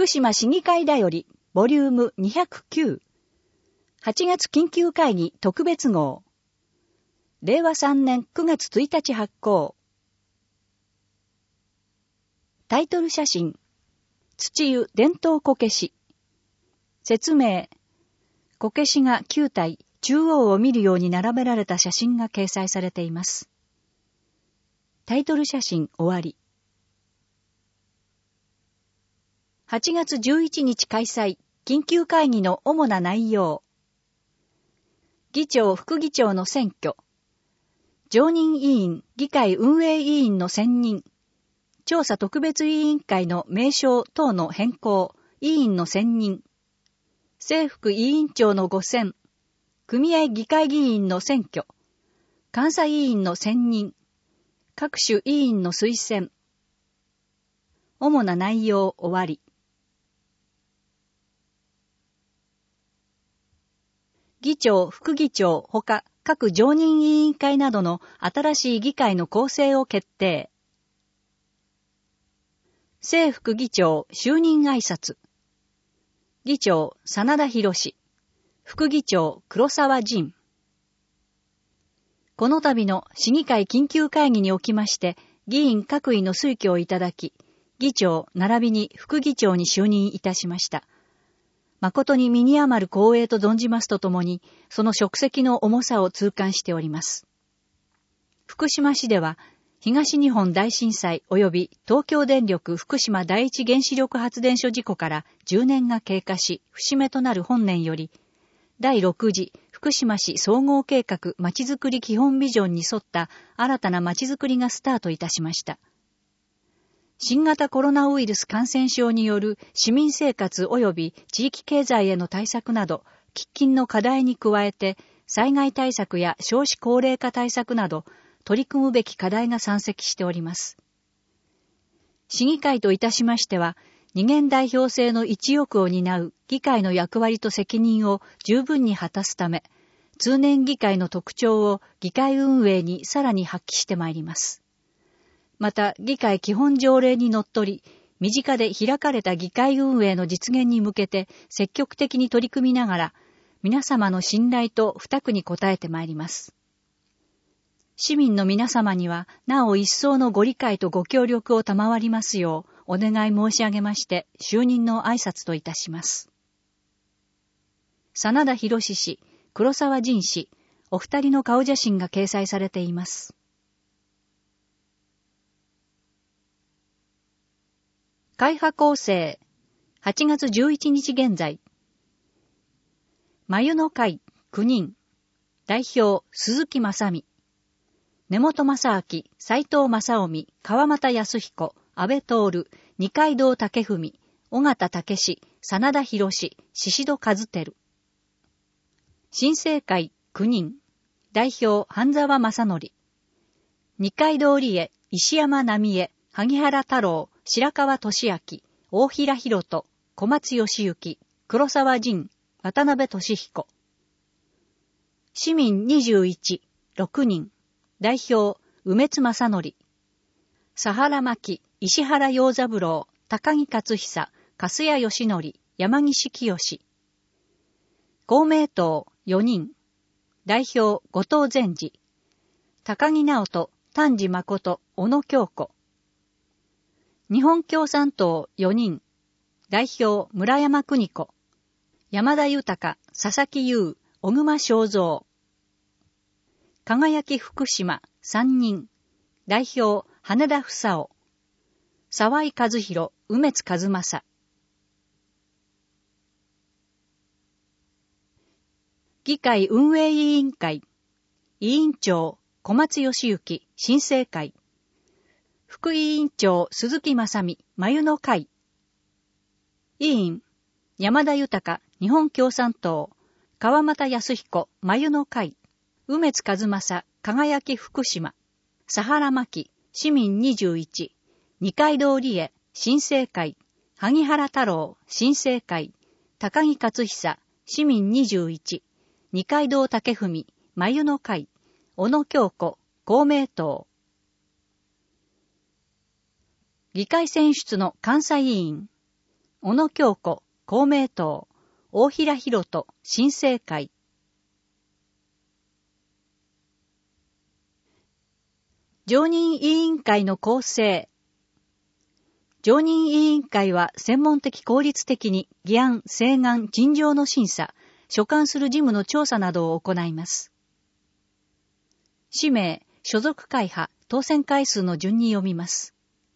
福島市議会だより、ボリューム209。8月緊急会議特別号。令和3年9月1日発行。タイトル写真。土湯伝統こけし。説明。こけしが9体、中央を見るように並べられた写真が掲載されています。タイトル写真終わり。8月11日開催、緊急会議の主な内容。議長・副議長の選挙。常任委員・議会運営委員の選任。調査特別委員会の名称等の変更、委員の選任。正副委員長の5選。組合議会議員の選挙。監査委員の選任。各種委員の推薦。主な内容終わり。議長、副議長ほか各常任委員会などの新しい議会の構成を決定。正副議長就任挨拶。議長、真田博。副議長、黒沢仁。この度の市議会緊急会議におきまして、議員各位の推挙をいただき、議長並びに副議長に就任いたしました。誠に身に余る光栄と存じますとともに、その職責の重さを痛感しております。福島市では、東日本大震災及び東京電力福島第一原子力発電所事故から10年が経過し、節目となる本年より、第6次福島市総合計画まちづくり基本ビジョンに沿った新たなまちづくりがスタートいたしました。新型コロナウイルス感染症による市民生活及び地域経済への対策など、喫緊の課題に加えて、災害対策や少子高齢化対策など、取り組むべき課題が山積しております。市議会といたしましては、二元代表制の一翼を担う議会の役割と責任を十分に果たすため、通年議会の特徴を議会運営にさらに発揮してまいります。また、議会基本条例にのっとり、身近で開かれた議会運営の実現に向けて積極的に取り組みながら、皆様の信頼と負託に応えてまいります。市民の皆様には、なお一層のご理解とご協力を賜りますよう、お願い申し上げまして、就任の挨拶といたします。真田博氏、黒沢仁氏、お二人の顔写真が掲載されています。会派構成、8月11日現在。眉の会、9人。代表、鈴木正美。根本正明、斉藤正臣、川又康彦、安倍徹、二階堂武文、尾形武史、真田博、宍戸和輝。新生会、9人。代表、半沢正則。二階堂理恵、石山奈美恵、萩原太郎、白川俊明、大平博人、小松義行、黒沢仁、渡辺俊彦。市民21、6人。代表、梅津正則。佐原真希、石原洋三郎、高木克久、粕谷義則、山岸清。公明党4人。代表、後藤善治。高木直人、丹治誠、小野京子。日本共産党4人。代表、村山邦子。山田豊、佐々木優、小熊正三。輝き福島3人。代表、羽田房夫。沢井和弘、梅津和正。議会運営委員会。委員長、小松義行、新生会。副委員長、鈴木正美、眉の会。委員、山田豊、日本共産党。川又康彦、眉の会。梅津和正、輝き福島。佐原真希、市民21。二階堂理恵、新生会。萩原太郎、新生会。高木克久、市民21。二階堂武文、眉の会。小野京子、公明党。議会選出の監査委員。 小野京子、公明党、大平博人、新政会。常任委員会の構成。常任委員会は専門的効率的に議案、請願、陳情の審査、所管する事務の調査などを行います。氏名、所属会派、当選回数の順に読みます。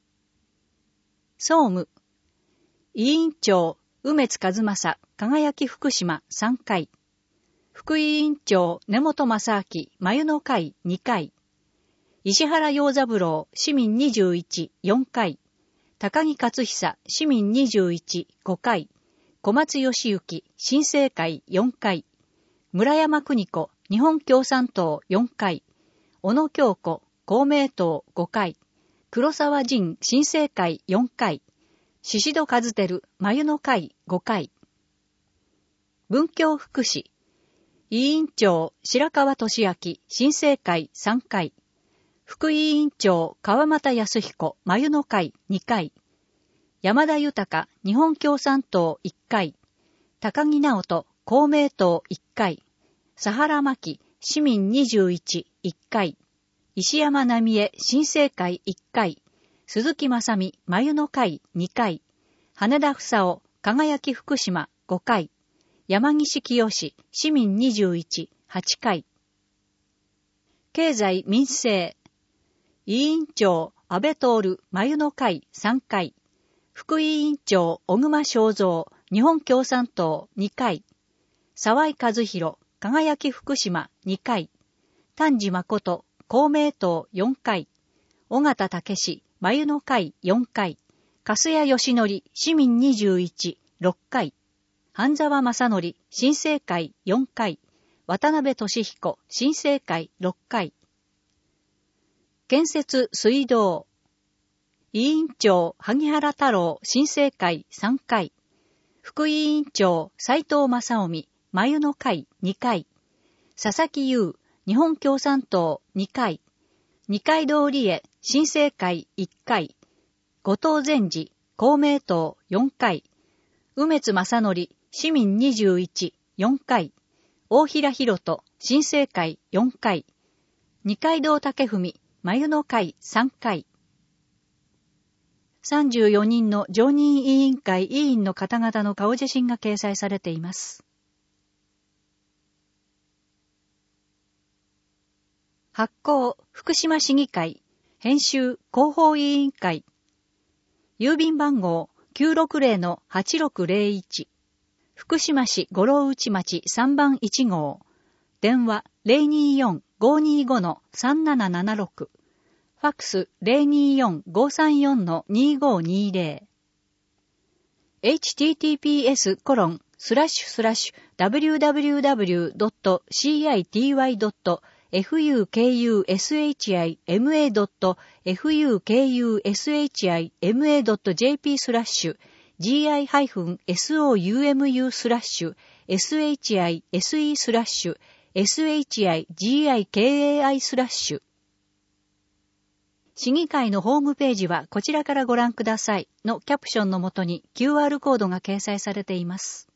総務。委員長、梅津和正、輝福島3回。副委員長、根本正明、眉の会2回。石原陽三郎、市民21、4回。高木克久、市民21、5回。小松義行、新政会4回。村山邦子、日本共産党4回。小野京子、公明党5回。黒沢仁、新政会4回。宍戸和輝、眉の会5回。文教福祉。委員長、白川俊明、新政会3回。副委員長、川又康彦、眉の会2回。山田豊、日本共産党1回。高木直人、公明党1回。佐原真希、市民21、1回。石山奈美恵、新政会1回。鈴木正美、眉の会2回。羽田房夫、輝福島5回。山岸清、市民21、8回。経済民生。委員長、安倍徹、眉の会3回。副委員長、小熊正三、日本共産党2回。沢井和弘、輝福島2回。丹治誠、公明党4回。尾形武史、眉の会4回。粕谷義則、市民21、6回。半沢正則、新政会4回。渡辺俊彦、新政会6回。建設水道。委員長、萩原太郎、新政会3回。副委員長、斉藤正臣、眉の会2回。佐々木優、日本共産党2回。二階堂理恵、新政会1回。後藤善治、公明党4回。梅津正則、市民21、4回。大平博人、新政会4回。二階堂武文、眉の会3回。34人の常任委員会委員の方々の顔写真が掲載されています。発行、福島市議会。編集、広報委員会。郵便番号、960-8601。福島市五郎内町3番1号。電話 024-525-3776。ファックス 024-534-2520。https://www.citivoi.fukushise.gi-souse/shigiki-kai/市議会のホームページはこちらからご覧くださいのキャプションのもとに QR コードが掲載されています。